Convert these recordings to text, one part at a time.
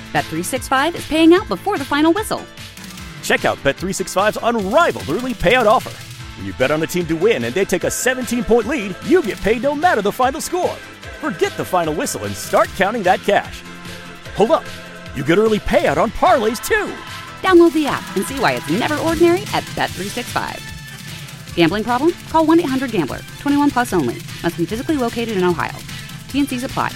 Bet365 is paying out before the final whistle. Check out Bet365's unrivaled early payout offer. When you bet on a team to win and they take a 17-point lead, you get paid no matter the final score. Forget the final whistle and start counting that cash. Hold up. You get early payout on parlays, too. Download the app and see why it's never ordinary at Bet365. Gambling problem? Call 1-800-GAMBLER. 21 plus only. Must be physically located in Ohio. T&Cs apply.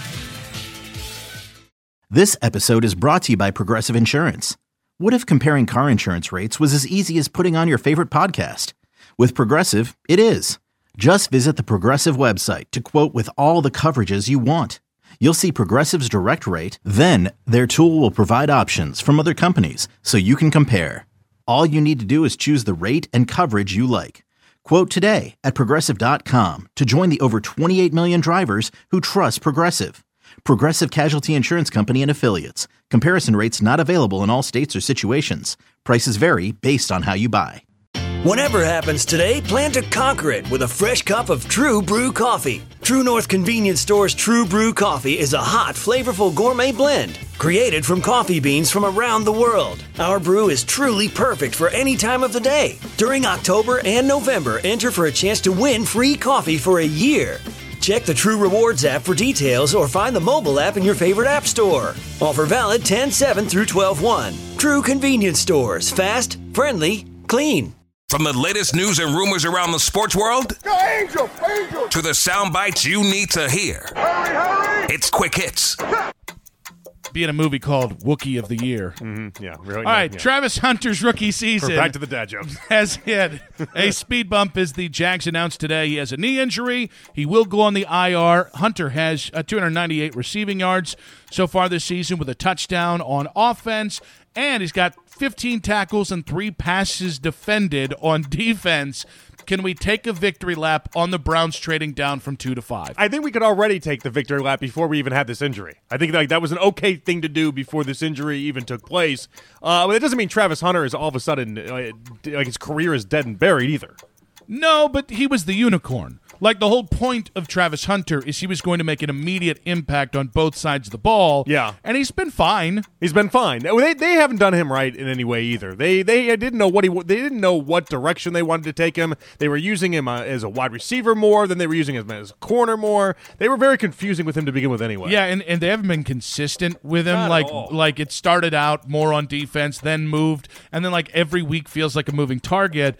This episode is brought to you by Progressive Insurance. What if comparing car insurance rates was as easy as putting on your favorite podcast? With Progressive, it is. Just visit the Progressive website to quote with all the coverages you want. You'll see Progressive's direct rate, then their tool will provide options from other companies so you can compare. All you need to do is choose the rate and coverage you like. Quote today at Progressive.com to join the over 28 million drivers who trust Progressive. Progressive Casualty Insurance Company and Affiliates. Comparison rates not available in all states or situations. Prices vary based on how you buy. Whatever happens today, plan to conquer it with a fresh cup of True Brew coffee. True North Convenience Store's True Brew coffee is a hot, flavorful gourmet blend created from coffee beans from around the world. Our brew is truly perfect for any time of the day. During October and November, enter for a chance to win free coffee for a year. Check the True Rewards app for details or find the mobile app in your favorite app store. Offer valid 10/7 through 12/1. True Convenience Stores. Fast, friendly, clean. From the latest news and rumors around the sports world Go Angel! Angel! to the sound bites you need to hear. Hurry! It's Quick Hits. Be in a movie called Wookiee of the Year. Yeah, really. All right, yeah. Travis Hunter's rookie season Back to the dad jokes. has hit a speed bump as the Jags announced today. He has a knee injury. He will go on the IR. Hunter has 298 receiving yards so far this season with a touchdown on offense, and he's got 15 tackles and 3 passes defended on defense. Can we take a victory lap on the Browns trading down from 2 to 5? I think we could already take the victory lap before we even had this injury. I think that was an okay thing to do before this injury even took place. But it doesn't mean Travis Hunter is all of a sudden, like his career is dead and buried either. No, but he was the unicorn. Like, the whole point of Travis Hunter is he was going to make an immediate impact on both sides of the ball. Yeah. And he's been fine. He's been fine. They haven't done him right in any way either. They didn't know they didn't know what direction they wanted to take him. They were using him as a wide receiver more than they were using him as a corner more. They were very confusing with him to begin with anyway. Yeah, and they haven't been consistent with him. Not at all. Like it started out more on defense, then moved, and then like every week feels like a moving target.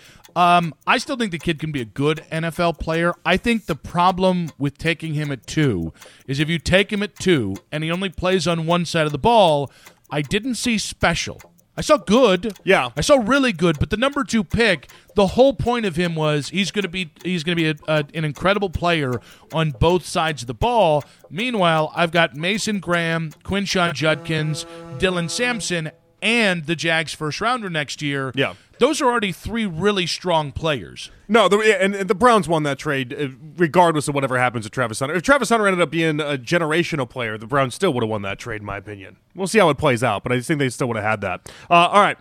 I still think the kid can be a good NFL player. I think the problem with taking him at 2 is if you take him at 2 and he only plays on one side of the ball, I didn't see special. I saw good. Yeah. I saw really good, but the number 2 pick, the whole point of him was he's going to be an incredible player on both sides of the ball. Meanwhile, I've got Mason Graham, Quinshon Judkins, Dylan Sampson, and the Jags first rounder next year. Yeah. Those are already 3 really strong players. No, and the Browns won that trade regardless of whatever happens to Travis Hunter. If Travis Hunter ended up being a generational player, the Browns still would have won that trade, in my opinion. We'll see how it plays out, but I think they still would have had that. All right.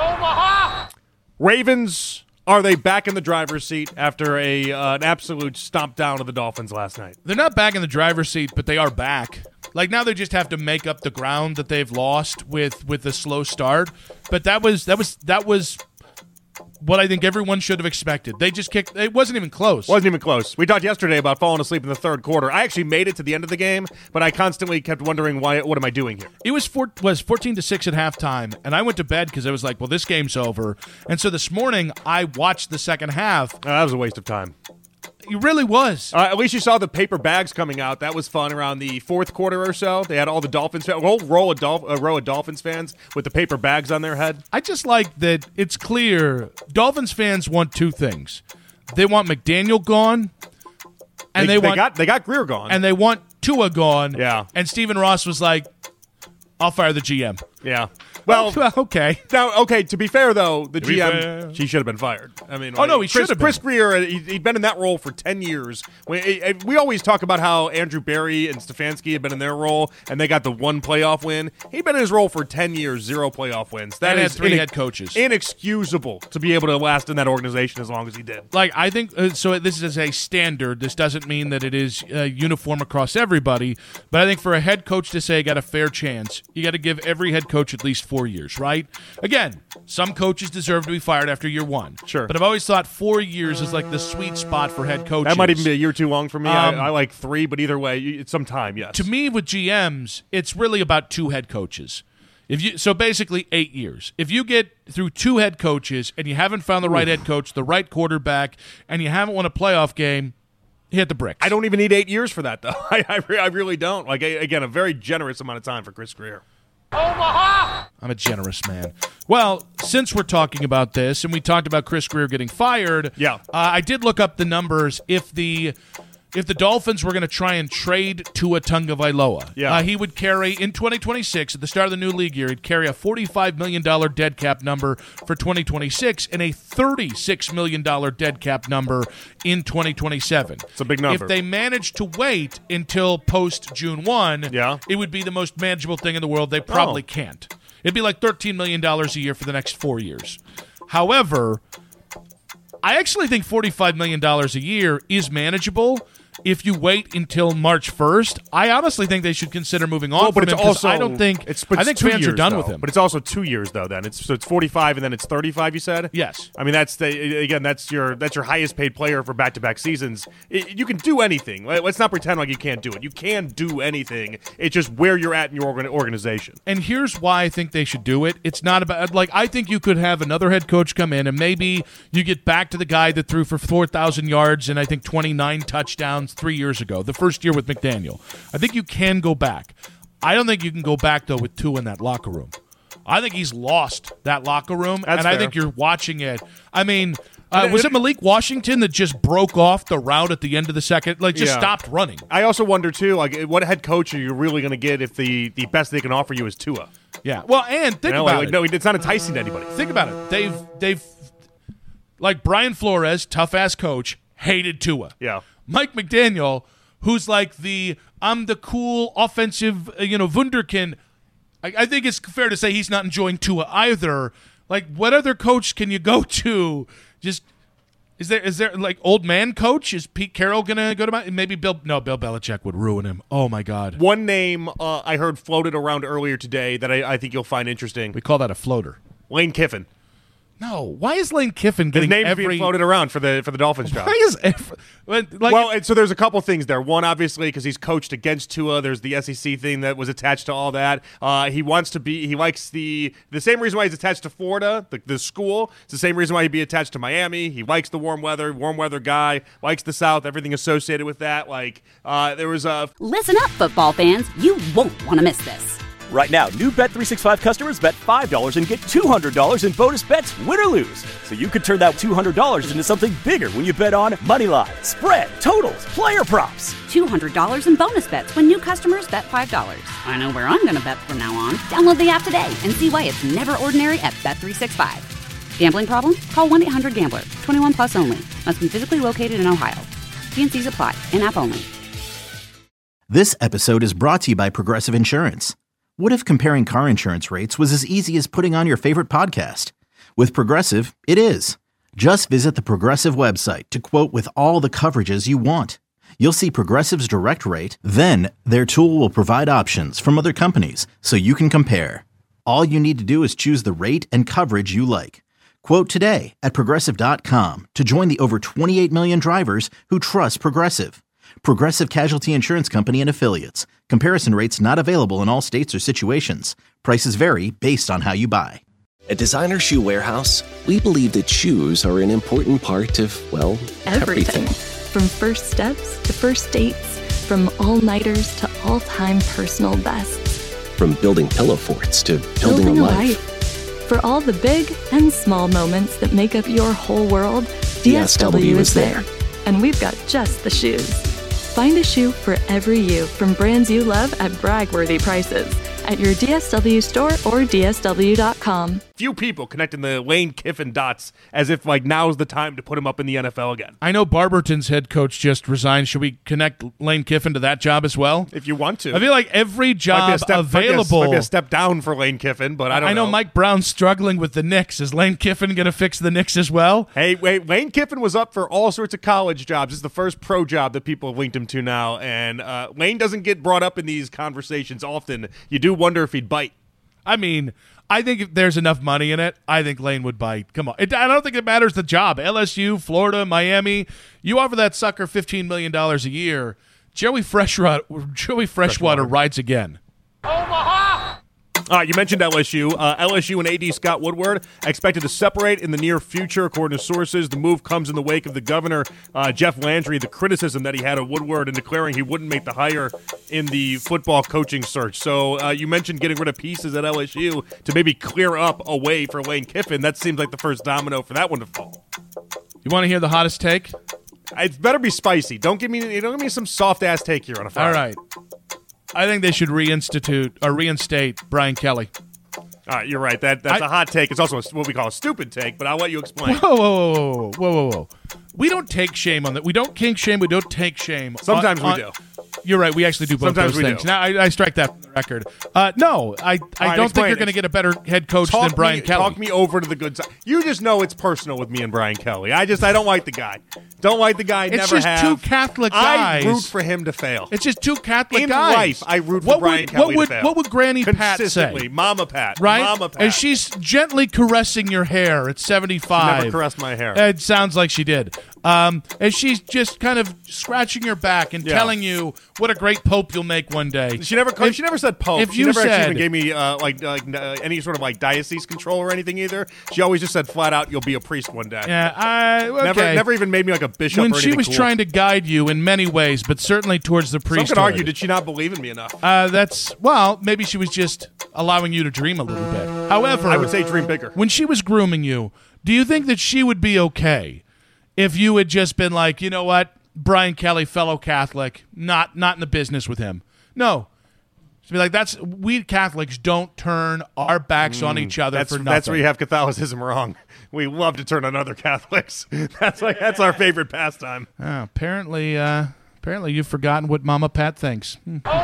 Omaha! Ravens, are they back in the driver's seat after an absolute stomp down of the Dolphins last night? They're not back in the driver's seat, but they are back. Like, now they just have to make up the ground that they've lost with the slow start. But that was what I think everyone should have expected. They just kicked. It wasn't even close. Wasn't even close. We talked yesterday about falling asleep in the third quarter. I actually made it to the end of the game, but I constantly kept wondering, what am I doing here? It was 14-6 at halftime, and I went to bed because I was like, well, this game's over. And so this morning, I watched the second half. That was a waste of time. It really was. At least you saw the paper bags coming out. That was fun around the fourth quarter or so. They had all the Dolphins fans, a whole row of Dolphins fans with the paper bags on their head. I just like that it's clear Dolphins fans want 2 things. They want McDaniel gone, and they got Greer gone, and they want Tua gone. Yeah. And Stephen Ross was like, I'll fire the GM. Yeah. Well, okay. Now, okay, to be fair, though, the be GM, fair. he should have been fired. I mean, Oh, no, he should have been. Chris Greer, he'd been in that role for 10 years. We always talk about how Andrew Barry and Stefanski had been in their role, and they got the one playoff win. He'd been in his role for 10 years, 0 playoff wins. That And is had 3 head coaches. Inexcusable to be able to last in that organization as long as he did. Like, I think, so this is a standard. This doesn't mean that it is uniform across everybody, but I think for a head coach to say got a fair chance, you got to give every head coach at least 4 years, right? Again, some coaches deserve to be fired after year 1. Sure. But I've always thought 4 years is like the sweet spot for head coaches. That might even be a year too long for me. I like 3, but either way, it's some time, yes. To me, with GMs, it's really about 2 head coaches. So basically 8 years. If you get through 2 head coaches and you haven't found the right head coach, the right quarterback, and you haven't won a playoff game, hit the bricks. I don't even need 8 years for that, though. I really don't. Like, again, a very generous amount of time for Chris Greer. Omaha! I'm a generous man. Well, since we're talking about this, and we talked about Chris Greer getting fired, I did look up the numbers. If the Dolphins were going to try and trade Tua Tagovailoa, he would carry, in 2026, at the start of the new league year, he'd carry a $45 million dead cap number for 2026 and a $36 million dead cap number in 2027. It's a big number. If they managed to wait until post-June 1, it would be the most manageable thing in the world. They probably can't. It'd be like $13 million a year for the next 4 years. However, I actually think $45 million a year is manageable. If you wait until March 1st, I honestly think they should consider moving on from him. I don't think I think fans are done with him. But it's also 2 years though. Then it's 45 and then it's 35. You said yes. I mean that's your highest paid player for back-to-back seasons. You can do anything. Let's not pretend like you can't do it. You can do anything. It's just where you're at in your organization. And here's why I think they should do it. It's not about I think you could have another head coach come in and maybe you get back to the guy that threw for 4,000 yards and I think 29 touchdowns 3 years ago, the first year with McDaniel. I think you can go back. I don't think you can go back, though, with Tua in that locker room. I think he's lost that locker room, That's and fair. I think you're watching it. I mean, was it Malik Washington that just broke off the route at the end of the second? Stopped running. I also wonder, too, what head coach are you really going to get if the best they can offer you is Tua? Yeah. Well, and think about it. No, it's not enticing to anybody. Think about it. They've like Brian Flores, tough-ass coach, hated Tua. Yeah. Mike McDaniel, who's like I'm the cool offensive, wunderkind. I think it's fair to say he's not enjoying Tua either. Like, what other coach can you go to? Just is there like old man coach? Is Pete Carroll gonna go to maybe Bill? No, Bill Belichick would ruin him. Oh my God. One name I heard floated around earlier today that I think you'll find interesting. We call that a floater. Lane Kiffin. No, why is Lane Kiffin getting his name's being floated around for the Dolphins job? Why is so there's a couple things there. One, obviously, because he's coached against Tua. There's the SEC thing that was attached to all that. He likes the same reason why he's attached to Florida, the school. It's the same reason why he'd be attached to Miami. He likes the warm weather guy. Likes the South, everything associated with that. There was a Listen up, football fans. You won't want to miss this. Right now, new Bet365 customers bet $5 and get $200 in bonus bets, win or lose. So you could turn that $200 into something bigger when you bet on money line, spread, totals, player props. $200 in bonus bets when new customers bet $5. I know where I'm going to bet from now on. Download the app today and see why it's never ordinary at Bet365. Gambling problem? Call 1-800-GAMBLER. 21 plus only. Must be physically located in Ohio. T&Cs apply. In-app only. This episode is brought to you by Progressive Insurance. What if comparing car insurance rates was as easy as putting on your favorite podcast? With Progressive, it is. Just visit the Progressive website to quote with all the coverages you want. You'll see Progressive's direct rate, then their tool will provide options from other companies so you can compare. All you need to do is choose the rate and coverage you like. Quote today at Progressive.com to join the over 28 million drivers who trust Progressive. Progressive Casualty Insurance Company and Affiliates. Comparison rates not available in all states or situations. Prices vary based on how you buy. At Designer Shoe Warehouse, we believe that shoes are an important part of, well, everything. From first steps to first dates, from all-nighters to all-time personal bests. From building pillow forts to building a life. For all the big and small moments that make up your whole world, DSW is there. And we've got just the shoes. Find a shoe for every you from brands you love at brag-worthy prices. at your DSW store or DSW.com. Few people connecting the Lane Kiffin dots as if like now's the time to put him up in the NFL again. I know Barberton's head coach just resigned. Should we connect Lane Kiffin to that job as well? If you want to. I feel like every job available. Might be a step down for Lane Kiffin, but I don't know. I know Mike Brown's struggling with the Knicks. Is Lane Kiffin going to fix the Knicks as well? Hey, wait, Lane Kiffin was up for all sorts of college jobs. This is the first pro job that people have linked him to now, and Lane doesn't get brought up in these conversations often. You do wonder if he'd bite. I mean, I think if there's enough money in it, I think Lane would bite. Come on. I don't think it matters the job. LSU, Florida, Miami, you offer that sucker $15 million a year, Joey Freshwater rides again. Omaha! All right, you mentioned LSU. LSU and AD Scott Woodward expected to separate in the near future, according to sources. The move comes in the wake of the governor, Jeff Landry, the criticism that he had of Woodward and declaring he wouldn't make the hire in the football coaching search. So you mentioned getting rid of pieces at LSU to maybe clear up a way for Lane Kiffin. That seems like the first domino for that one to fall. You want to hear the hottest take? It better be spicy. Don't give me some soft-ass take here on a Friday. All right. I think they should reinstate Brian Kelly. All right, you're right. That's a hot take. It's also what we call a stupid take, but I'll let you explain. Whoa. We don't take shame on that. We don't kink shame. We don't take shame. Sometimes we do. You're right. We actually do both those things. Do. Now, I strike that from the record. No, I don't think you're going to get a better head coach than Brian Kelly. Talk me over to the good side. You just know it's personal with me and Brian Kelly. I don't like the guy. Don't like the guy. It's never have. It's just two Catholic guys. I root for him to fail. It's just two Catholic in guys. In life, I root for Brian Kelly to fail. What would Granny Pat say? Mama Pat. Right? Mama Pat. And she's gently caressing your hair at 75. She never caressed my hair. It sounds like she did. And she's just kind of scratching your back and telling you what a great pope you'll make one day. She never said pope. If she you never said, actually even gave me any sort of like diocese control or anything either. She always just said flat out, "You'll be a priest one day." Yeah, okay. Never even made me like a bishop. When or she was cool. trying to guide you in many ways, but certainly towards the priesthood. Some could argue, did she not believe in me enough? Maybe she was just allowing you to dream a little bit. However, I would say dream bigger. When she was grooming you, do you think that she would be okay if you had just been like, you know what, Brian Kelly, fellow Catholic, not in the business with him? No. She'd be like, we Catholics don't turn our backs on each other for nothing. That's where you have Catholicism wrong. We love to turn on other Catholics. That's our favorite pastime. Apparently you've forgotten what Mama Pat thinks.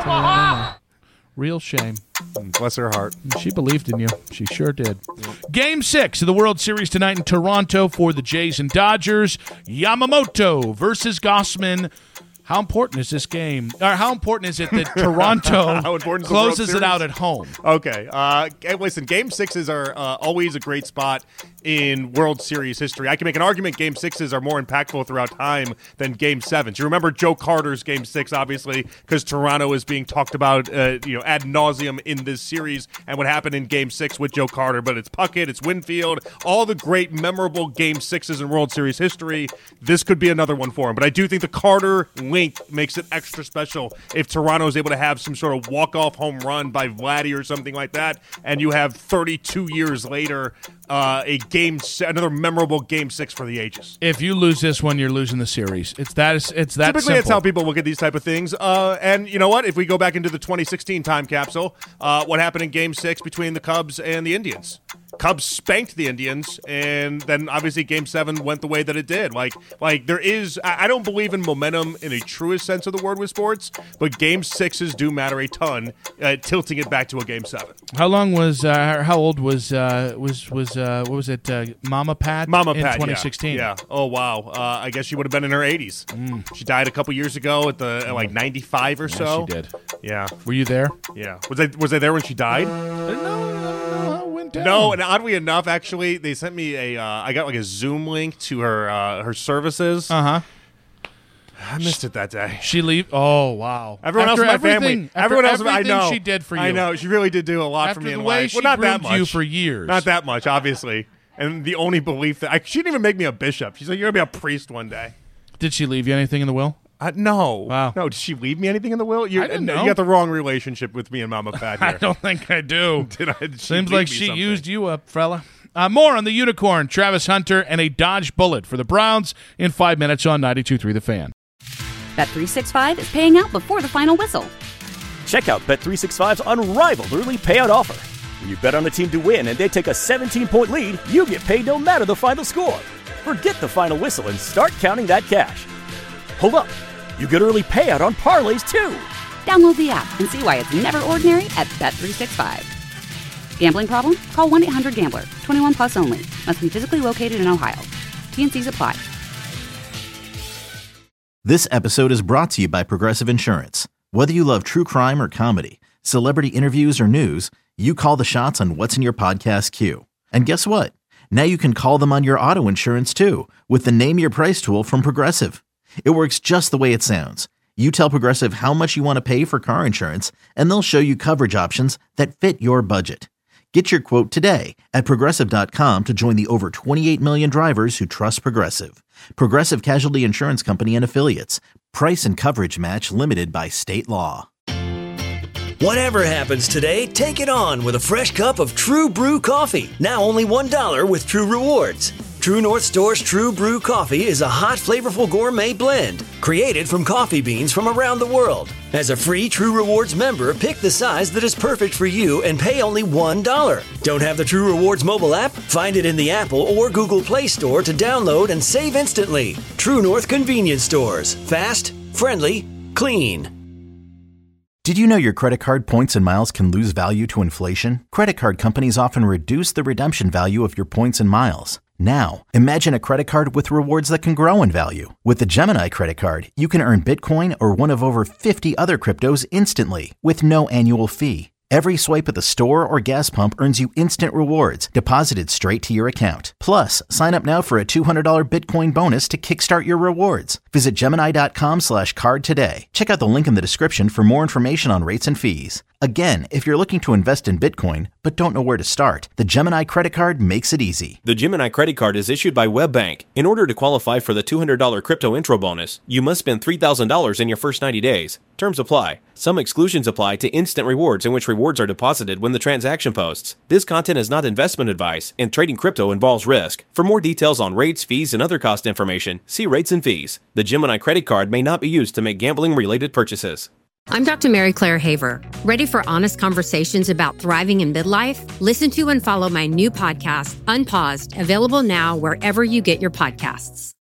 Real shame. Bless her heart. She believed in you. She sure did. Yep. Game 6 of the World Series tonight in Toronto for the Jays and Dodgers. Yamamoto versus Gossman. How important is this game? Or how important is it that Toronto closes it out at home? Okay. Listen, Game 6s are always a great spot in World Series history. I can make an argument Game 6s are more impactful throughout time than Game 7s. You remember Joe Carter's Game 6, obviously, because Toronto is being talked about ad nauseum in this series and what happened in Game 6 with Joe Carter. But it's Puckett, it's Winfield, all the great memorable Game 6s in World Series history. This could be another one for him. But I do think the Carter link makes it extra special if Toronto is able to have some sort of walk-off home run by Vladdy or something like that, and you have 32 years later another memorable Game 6 for the ages. If you lose this one, you're losing the series. It's that Typically, simple. That's how people look at these type of things. And you know what? If we go back into the 2016 time capsule, what happened in Game 6 between the Cubs and the Indians? Cubs spanked the Indians, and then obviously Game 7 went the way that it did. Like there is, I don't believe in momentum in a truest sense of the word with sports, but Game 6s do matter a ton, tilting it back to a Game 7. How old was what was it, Mama Pat? Mama in Pat, 2016. Yeah. Oh wow. I guess she would have been in her 80s. She died a couple years ago at like 95 or so. She did. Yeah. Were you there? Yeah. Was I there when she died? No, and oddly enough, actually, they sent me I got like a Zoom link to her services. Uh-huh. I missed it that day. She leave? Oh, wow. Everyone else in my family. Everyone else, I know. She did for you. I know. She really did do a lot for me in life. Well, not that much. You for years. Not that much, obviously. And the only belief that she didn't even make me a bishop. She's like, you're going to be a priest one day. Did she leave you anything in the will? No. Wow. No, did she leave me anything in the will? I didn't know. You got the wrong relationship with me and Mama Pat here. I don't think I do. Seems like she used you up, fella. More on the Unicorn, Travis Hunter, and a Dodge Bullet for the Browns in 5 minutes on 92.3 The Fan. Bet365 is paying out before the final whistle. Check out Bet365's unrivaled early payout offer. When you bet on a team to win and they take a 17-point lead, you get paid no matter the final score. Forget the final whistle and start counting that cash. Hold up. You get early payout on parlays, too. Download the app and see why it's never ordinary at Bet365. Gambling problem? Call 1-800-GAMBLER. 21 plus only. Must be physically located in Ohio. T&Cs apply. This episode is brought to you by Progressive Insurance. Whether you love true crime or comedy, celebrity interviews or news, you call the shots on what's in your podcast queue. And guess what? Now you can call them on your auto insurance too with the Name Your Price tool from Progressive. It works just the way it sounds. You tell Progressive how much you want to pay for car insurance, and they'll show you coverage options that fit your budget. Get your quote today at Progressive.com to join the over 28 million drivers who trust Progressive. Progressive Casualty Insurance Company and Affiliates. Price and coverage match limited by state law. Whatever happens today, take it on with a fresh cup of True Brew coffee. Now only $1 with True Rewards. True North Store's True Brew Coffee is a hot, flavorful gourmet blend created from coffee beans from around the world. As a free True Rewards member, pick the size that is perfect for you and pay only $1. Don't have the True Rewards mobile app? Find it in the Apple or Google Play Store to download and save instantly. True North Convenience Stores. Fast, friendly, clean. Did you know your credit card points and miles can lose value to inflation? Credit card companies often reduce the redemption value of your points and miles. Now, imagine a credit card with rewards that can grow in value. With the Gemini credit card, you can earn Bitcoin or one of over 50 other cryptos instantly with no annual fee. Every swipe at the store or gas pump earns you instant rewards deposited straight to your account. Plus, sign up now for a $200 Bitcoin bonus to kickstart your rewards. Visit Gemini.com/card today. Check out the link in the description for more information on rates and fees. Again, if you're looking to invest in Bitcoin but don't know where to start, the Gemini credit card makes it easy. The Gemini credit card is issued by WebBank. In order to qualify for the $200 crypto intro bonus, you must spend $3,000 in your first 90 days. Terms apply. Some exclusions apply to instant rewards in which rewards are deposited when the transaction posts. This content is not investment advice, and trading crypto involves risk. For more details on rates, fees, and other cost information, see rates and fees. The Gemini credit card may not be used to make gambling-related purchases. I'm Dr. Mary Claire Haver. Ready for honest conversations about thriving in midlife? Listen to and follow my new podcast, Unpaused, available now wherever you get your podcasts.